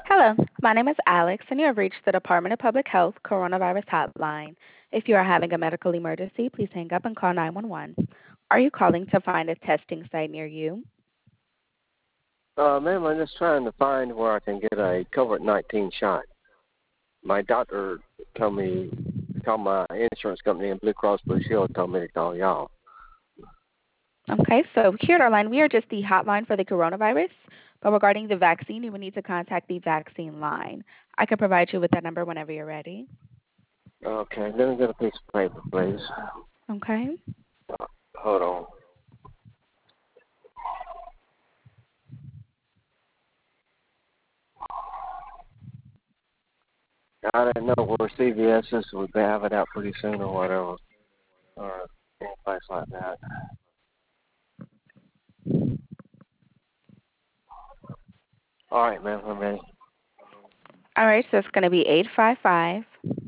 Hello, my name is Alex, and you have reached the Department of Public Health Coronavirus Hotline. If you are having a medical emergency, please hang up and call 911. Are you calling to find a testing site near you? Ma'am, I'm just trying to find where I can get a COVID-19 shot. My doctor told me, called my insurance company and Blue Cross Blue Shield told me to call y'all. Okay, so here at our line, we are just the hotline for the coronavirus, but regarding the vaccine, you will need to contact the vaccine line. I can provide you with that number whenever you're ready. Okay, let me get a piece of paper, please. Okay. Hold on. I didn't know where CVS is. Would they have it out pretty soon or whatever, or any place like that. All right, ma'am, I'm ready. All right, so it's going to be 855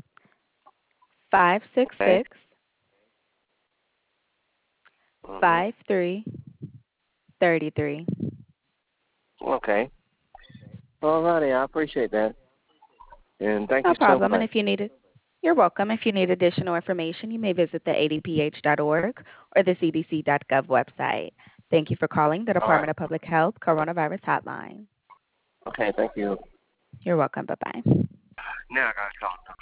Okay. 566 Mhm. 5333. Okay. All righty, I appreciate that, and thank No you so problem. And much. if you need it, you're welcome. If you need additional information, you may visit the adph.org or the cdc.gov website. Thank you for calling the All right. Department of Public Health Coronavirus Hotline. Okay, thank you. You're welcome. Bye-bye. Now I gotta call.